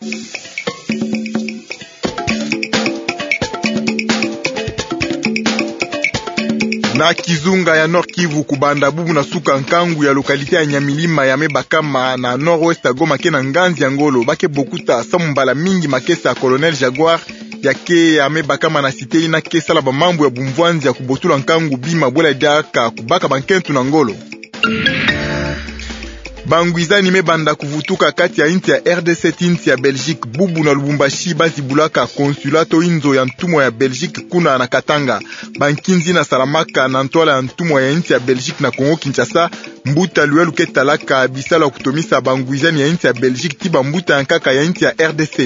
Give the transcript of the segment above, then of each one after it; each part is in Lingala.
Na Kizunga ya Nord Kivu kubanda bubu na suka nkangu ya lokalite ya Nyamilima ya Mebakama na Nord-Ouest ya Goma ke na nganzi ya ngolo bake bokuta samumbala mingi makesa ya Colonel Jaguar yake ya Mebakama na site ina kesa la mambo ya bumvwanzi ya kubotula nkangu bima bola diaka kubaka bankentu na ngolo. Bangwizani mebanda kuvutuka kati ya inti ya RDC inti ya Belgique bubu na Lubumbashi bazi bulaka konsulato inzo ya ntumwa ya Belgique kuna na Katanga bankinzi na Salamaka na ntola ya ntumwa ya inti ya Belgique na Kongo Kinshasa mbuta luelu ketalaka bisala kutomisa bangwizani ya inti ya Belgique tiba mbuta ya nkaka ya inti ya RDC.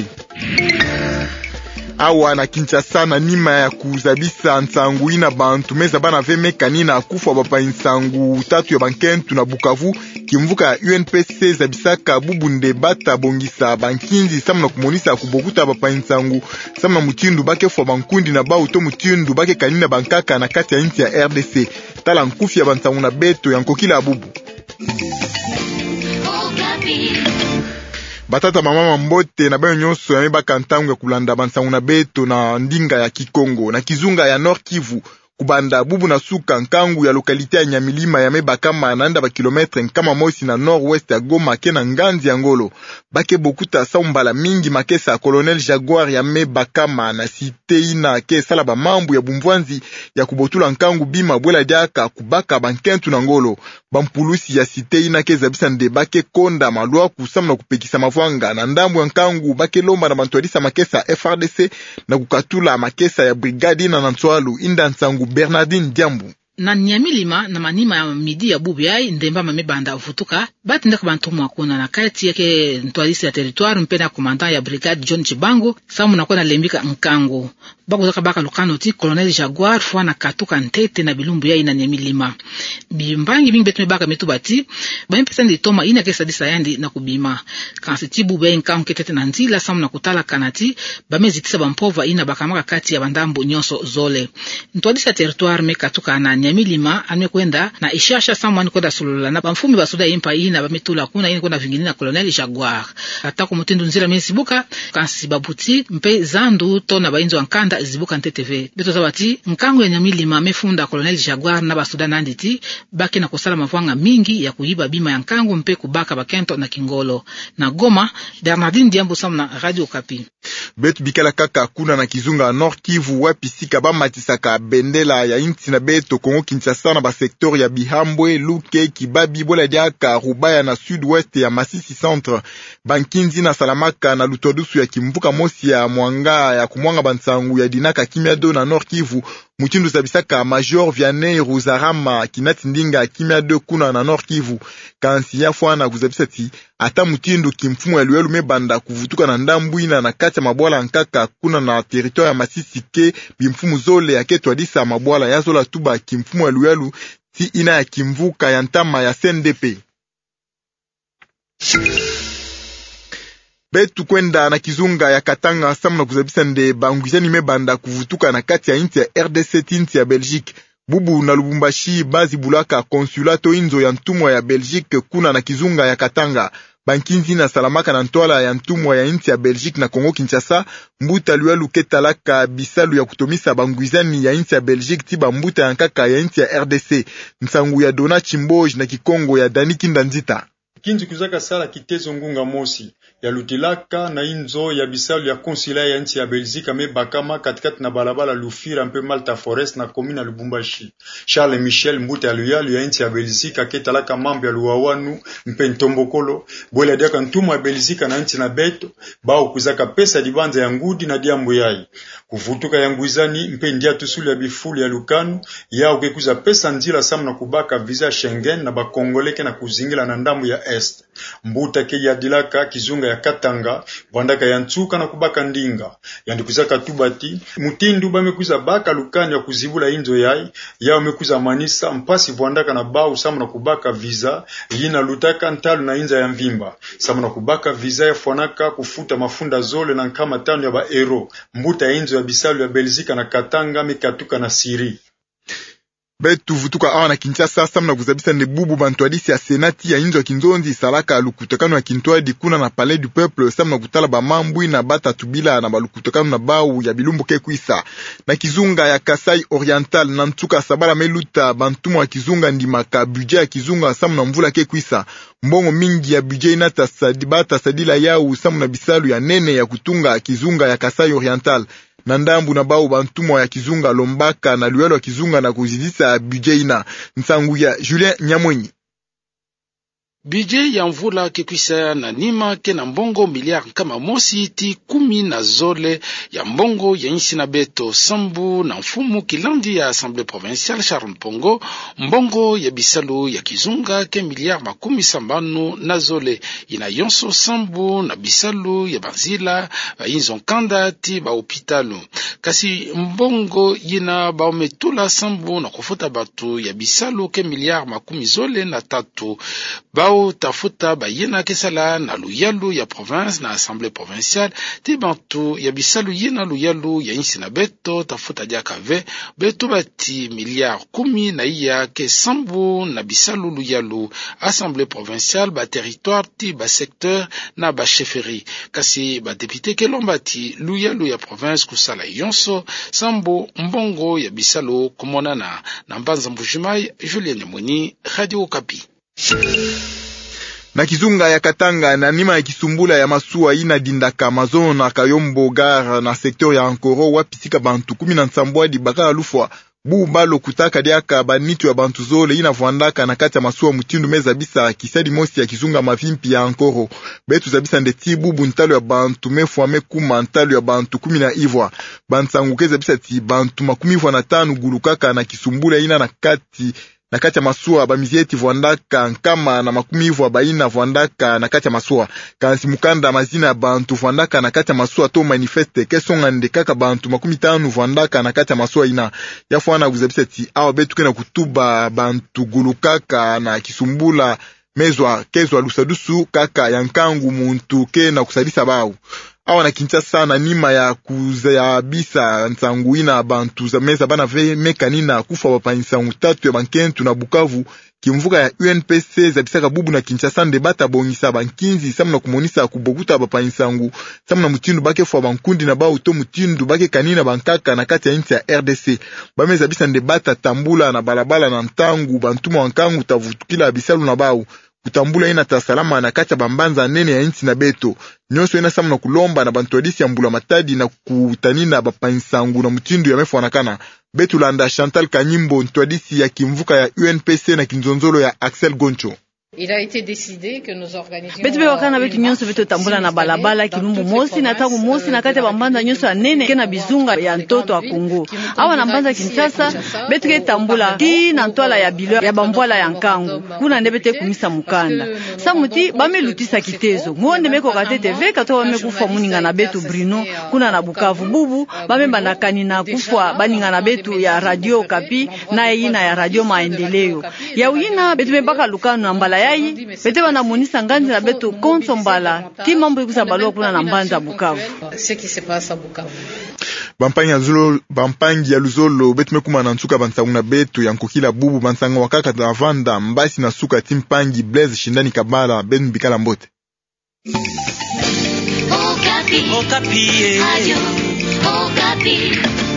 Awa na Kinshasa na nima ya kuzabisa nsangu ina bantumeza bana vemekani na kufa bapa nsangu tatu ya bankentu na Bukavu kimvuka ya UNPC zabisaka bubunde bata bongisa bankinzi samna kumonisa kubokuta bapa nsangu samna mutindu bake fwa bankundi na bauto mutindu bake kanina bankaka na kati ya inti ya RDC tala nkufi ya bansangu na beto ya nkokila abubu. Batata mama mbote na bayo nyonso ya mebaka ntangu ya kulanda bansangu na beto na ndinga ya Kikongo na Kizunga ya Nord Kivu kubanda bubu na suka nkangu ya lokalite ya Nyamilima ya Mebakama naenda ba kilometre nkama mosi na Nord-Ouest ya Goma ke na nganzi ya ngolo bake bokuta saumbala mingi makesa ya Colonel Jaguar ya Mebakama na site ina ke salaba mambu ya bumvwanzi ya kubotula nkangu bima bwela diaka kubaka bankentu na ngolo bampulusi ya site ina ke zabisa nde bake konda malua kusamna kupekisa mavwanga na ndambu ya nkangu bake lomba na bantuadisa makesa FRDC na kukatula makesa ya brigadi na Nantsoalu inda nsangu Bernardine Diambu. Na Nyamilima na manima ya midi ya bubu yai ndemba mamebanda ufutuka bati ndaka bantumu wakuna na kati yake ntualisi ya territoire mpena komanda ya brigade John Chibango samu nakona lembika nkango bako zaka baka lukano ti Colonel Jaguar fwa na katuka ntete na bilumbu yai na Nyamilima bimbangi bingi betu mebaka metu bati bamepesa ndi toma ina kesa disa yandi na kubima kansi ti bubu yai nkango ketete na nzila samu na kutala kanati bamezitisa bampova ina bakamaka kati ya bandambu nyonso zole ntualisi ya territoire me katuka na Nyamilima amekwenda na ishasha samwani kwenda sulula na bamfumi basuda impa ina bametula kuna ina kwenda vingine na Colonel Jaguar atako mutindu nzira mesibuka kansi babuti mpe zandu tona bainzo ankanda zibuka NTTV beto zabati nkango ya Nyamilima amefunda Colonel Jaguar na basuda nanditi baki na kusala mavwanga mingi ya kuiba bima ya nkango mpe kubaka bakento na Kingolo na Goma. Bernardine Diambo samna Radio Okapi. Betu bikala kaka kuna na Kizunga Nord Kivu wapi sika bamatisaka bendela ya inti na beto Kongo Kinshasa na ba sektor ya Bihambwe, Luke, Kibabi, bola diaka Rubaya na Sud-Ouest ya Masisi Centre, Bankinzi na Salamaka na Lutodusu ya Kimvuka Mosi ya Mwanga ya kumwanga bansangu ya Dinaka Kimiado na Nord Kivu, mutindu sabisaka Major Vianney Ruzarama kinati ndinga Kimiado kuna na Nord Kivu, kansi ya fwana kuzabisati ata mutindu kimfumu ya luelu mebanda kuvutuka na ndambuina na kati ya mabwala nkaka kuna na territoire ya Masisi ke bimfumu zole ya ketwadisa mabwala ya zola tuba kimfumu ya luelu ti ina ya kimvuka ya ntama ya CNDP. Betu kwenda na Kizunga ya Katanga samu na kuzabisa nde bangwizani mebanda kuvutuka na kati ya inti ya RDC inti ya Belgique bubu na Lubumbashi bazi bulaka konsulato inzo ya ntumwa ya Belgique kuna na Kizunga ya Katanga bankinzi na Salamaka na ntoala ya ntumwa ya inti ya Belgique na Kongo Kinshasa mbuta luelu ketalaka bisalu ya kutomisa bangwizani ya inti ya Belgique tiba mbuta ya nkaka ya inti ya RDC nsangu ya Dona Chimboj na Kikongo ya Daniki Ndanzita kinzi kuzaka sala kitezo ngunga mosi ya lutilaka na inzo ya bisalu ya konsula ya nchi ya Belgique Mebakama katikati na balabala Lufira mpe Malta Forest na komina Lubumbashi. Charles Michel mbuta ya luyalu ya nchi ya Belgique aketalaka mambo ya luwawanu mpe ntombokolo bwela diaka ntumu ya Belgique na nchi na beto bao kuzaka pesa dibanza ya ngudi na diambo yai kuvutuka ya ngwizani mpe ndia tusulu ya bifulu ya lukanu ya ukekuza pesa nzila samu na kubaka visa Schengen na bakongoleke na kuzingila na ndambu ya Est mbuta ke ya dilaka Kizunga ya Katanga bandaka ya ntuka na kubaka ndinga yandikuzaka tubati mutindu bamekuza baka lukani ya kuzibula inzo yai ya umekuza manisa mpasi bandaka na bau samu na kubaka visa yina lutaka ntalu na inza ya mvimba samu na kubaka visa ya fwanaka kufuta mafunda zole na nkama tano ya ba ero mbuta ya inzo ya bisalu ya Belgique na Katanga mikatuka na Siri. Betu vutuka awa na Kinshasa samna kuzabisa nde bubu bantwadisi ya senati ya inzo kinzonzi salaka alukutekano ya kintwadi kuna na palais du peuple samna kutala ba mambui na bata tubila na balukutekano na bau ya bilumbu kekuisa na kizunga ya Kasai Oriental na ntuka sabala meluta bantumo ya kizunga ndimaka budget ya kizunga samna mvula kekuisa mbongo mingi ya budget inata sadibata sadila yau samna bisalu ya nene ya kutunga kizunga ya Kasai Oriental na ndambu na bao bantumo ya kizunga lombaka na luelo ya kizunga na kuzidisa budget ina nsangu ya Julien Nyamwenyi. Budget ya mvula kekwisa na nima ke na mbongo miliard kama mosi iti 10 na zole ya mbongo ya insi na beto sambu na mfumu kilandi ya Assemblée provinciale Charles Mpongo mbongo ya bisalu ya kizunga ke miliard 10 na zole ina yonso sambu na bisalu ya banzila ba inzo kanda ti ba hopitalu kasi mbongo yina ba ometula sambu na kufuta batu ya bisalu ke miliard 10 zole na tatu bao tafuta bayena kesala na luyalu ya province na Assemblée provinciale ti bantu ya bisalu yena luyalu ya insi na beto tafuta dia kave beto bati miliard 10 na iya ke sambu na bisalu luyalu Assemblée provinciale ba territoire ti ba secteur na ba chefferie kasi ba député ke lombati luyalu ya province kusala yonso sambu mbongo ya bisalu kumonana na Mbanza Mbujimai. Julien Nyamwenyi, Radio Okapi. Na kizunga ya Katanga na nima ya kisumbula ya masua ina dindaka mazono na Kayombo Gare na sektor ya Ankoro wapisika bantu 17 di baka lufwa bu balo kutaka diaka banitu ya bantu zole ina vuandaka na kati ya masua mutindu meza bisa kisadi mosi ya kizunga mavimpi ya Ankoro betu zabisa ndeti bubu ntalo ya bantu mefwa mekuma ntalo ya bantu 10 na ivwa bansanguke zabisa ti bantu 15 gulukaka na kisumbula ina na kati ya masua bamizieti vuandaka nkama na 10 baina vuandaka na kati ya masua kansi mukanda mazina bantu vuandaka na kati ya masua to manifeste kesonga ndekaka bantu 15 vuandaka na kati ya masua ina yafuana kuzabiseti awa betu kena kutuba bantu gulukaka na kisumbula mezwa kezwa lusadusu kaka yankangu muntu kena kusadisa bau awa na Kinshasa na nima ya kuzayabisa nsanguina bantu za meza bana mekanina kufa wapanyisa ngutatu ya bankentu na Bukavu kimvuka ya UNPC zabisaka bubu na Kinshasa ndebata bongisa bankinzi samna kumonisa kuboguta bapanyisa ngu samna mutindu bake fwa bankundi na bao to mutindu bake kanina bankaka na kati ya inti ya RDC bameza bisa ndebata tambula na balabala na ntangu bantuma wankangu tavutukila bisalu na bao kutambula ina tasalama na kacha bambanza nene ya inti na beto nyonso ina samna kulomba na bantwadisi ya mbula matadi na kutanina bapansangu na mutindu ya mefu wanakana betu landa Chantal Kanyimbo ntwadisi ya kimvuka ya UNPC na kinzonzolo ya Axel Goncho. Il a été décidé que nous organisions betu wakana betu nyonso betu tambula na balabala kilumbu mosi na tangu mosi na kati ya bambanza nyonso anene kena bizunga ya ntoto wa Kongo awa na mbanza Kinshasa betu ke tambula ti na ntwala ya bilo ya bambwala ya nkangu kuna ndebete kumisa mukanda samuti bamelutisa kitezo muonde meko kate TV kato wamekufa muninga na betu Bruno kuna na Bukavu bubu bamemba na kanina kufwa baninga na betu ya Radio Okapi na ina ya Radio Maendeleo ya uina betu mebaka lukano na mbala yai bete wana monisa nganzi na betu konsombala ti mambo ikusa balua kuna na Mbanza Bukavu ce qui se passe à Bukavu. Bampangi ya luzolo betu mekuma na nsuka bansangu na betu ya nkokila bubu bansanga wakaka na vanda mbasi na suka timpangi Blaise Shindani Kabala benu bikala mbote. Okapi. Okapi.